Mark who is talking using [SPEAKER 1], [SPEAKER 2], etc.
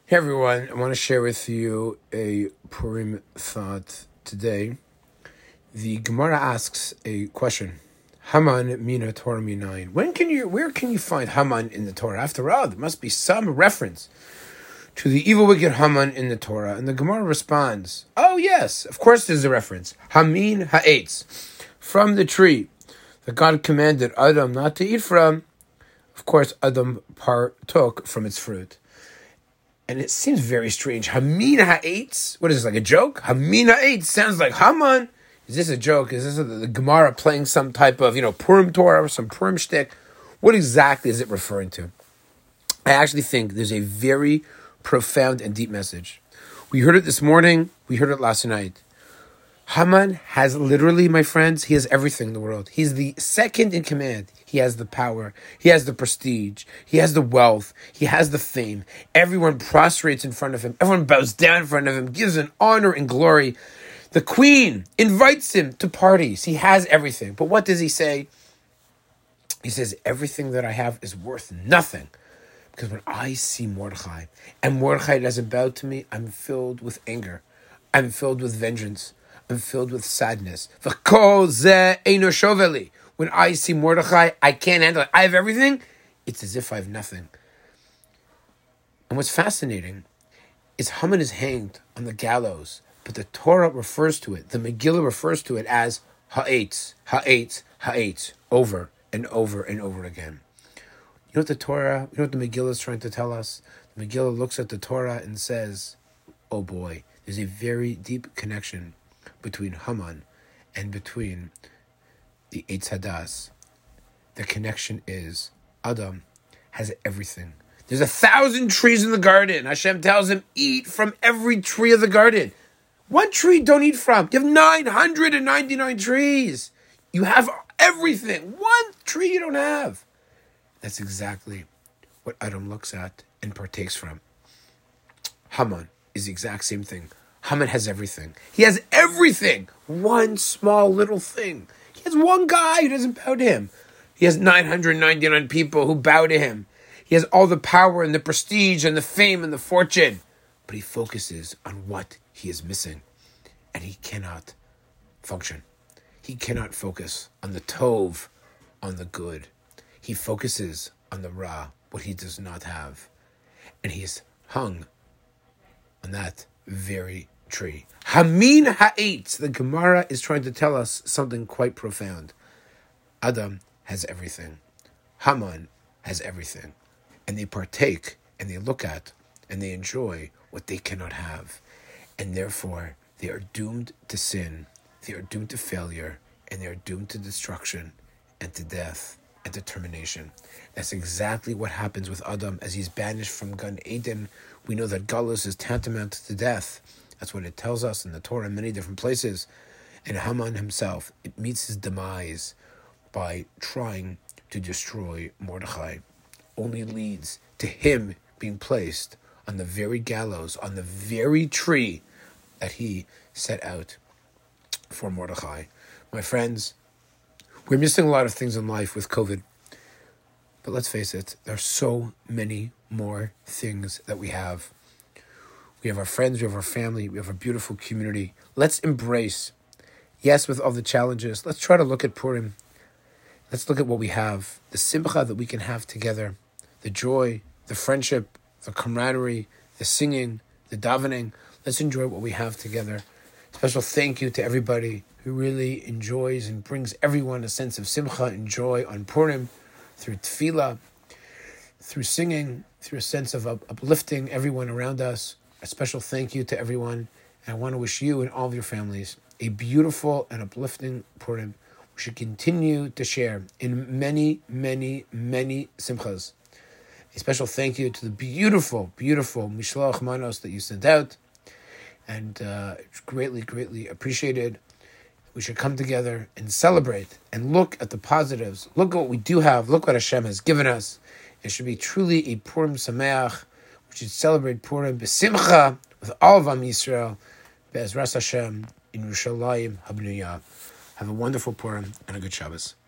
[SPEAKER 1] Hey everyone, I want to share with you a Purim thought today. The Gemara asks a question. Haman mina Torah minayin. Where can you find Haman in the Torah? After all, there must be some reference to the evil wicked Haman in the Torah. And the Gemara responds, oh yes, of course there's a reference. Hamin ha'etz, from the tree that God commanded Adam not to eat from. Of course, Adam partook from its fruit. And it seems very strange. Hamin ha'etz? What is this, like a joke? Hamin ha'etz sounds like Haman. Is this a joke? Is this the Gemara playing some type of, Purim Torah or some Purim shtick? What exactly is it referring to? I actually think there's a very profound and deep message. We heard it this morning. We heard it last night. Haman has literally, my friends, he has everything in the world. He's the second in command. He has the power. He has the prestige. He has the wealth. He has the fame. Everyone prostrates in front of him. Everyone bows down in front of him, gives him honor and glory. The queen invites him to parties. He has everything. But what does he say? He says, everything that I have is worth nothing. Because when I see Mordechai, and Mordechai doesn't bow to me, I'm filled with anger. I'm filled with vengeance. I'm filled with sadness. When I see Mordechai, I can't handle it. I have everything. It's as if I have nothing. And what's fascinating is Haman is hanged on the gallows, but the Torah refers to it, the Megillah refers to it as ha'etz, ha'etz, ha'etz, over and over and over again. You know what the Megillah is trying to tell us? The Megillah looks at the Torah and says, oh boy, there's a very deep connection between Haman and between the Eitz Hadas. The connection is Adam has everything. There's 1,000 trees in the garden. Hashem tells him, eat from every tree of the garden. One tree don't eat from. You have 999 trees. You have everything. One tree you don't have. That's exactly what Adam looks at and partakes from. Haman is the exact same thing. Haman has everything. He has everything. One small little thing. He has one guy who doesn't bow to him. He has 999 people who bow to him. He has all the power and the prestige and the fame and the fortune. But he focuses on what he is missing. And he cannot function. He cannot focus on the tov, on the good. He focuses on the ra, what he does not have. And he is hung on that very tree. Hamin ha'etz. The Gemara is trying to tell us something quite profound. Adam has everything. Haman has everything. And they partake, and they look at, and they enjoy what they cannot have. And therefore, they are doomed to sin. They are doomed to failure. And they are doomed to destruction and to death and to termination. That's exactly what happens with Adam as he's banished from Gan Eden. We know that Galus is tantamount to death. That's what it tells us in the Torah in many different places. And Haman himself, it meets his demise by trying to destroy Mordechai. Only leads to him being placed on the very gallows, on the very tree that he set out for Mordechai. My friends, we're missing a lot of things in life with COVID. But let's face it, there are so many more things that we have. We have our friends, we have our family, we have our beautiful community. Let's embrace, yes, with all the challenges, let's try to look at Purim. Let's look at what we have, the simcha that we can have together, the joy, the friendship, the camaraderie, the singing, the davening. Let's enjoy what we have together. Special thank you to everybody who really enjoys and brings everyone a sense of simcha and joy on Purim, through tefillah, through singing, through a sense of uplifting everyone around us. A special thank you to everyone. And I want to wish you and all of your families a beautiful and uplifting Purim. We should continue to share in many, many, many simchas. A special thank you to the beautiful, beautiful Mishloach Manos that you sent out. And it's greatly, greatly appreciated. We should come together and celebrate and look at the positives. Look at what we do have. Look what Hashem has given us. It should be truly a Purim Sameach. We should celebrate Purim b'simcha with all of Am Yisrael. Be'ezras Hashem in Yerushalayim Habnuyah. Have a wonderful Purim and a good Shabbos.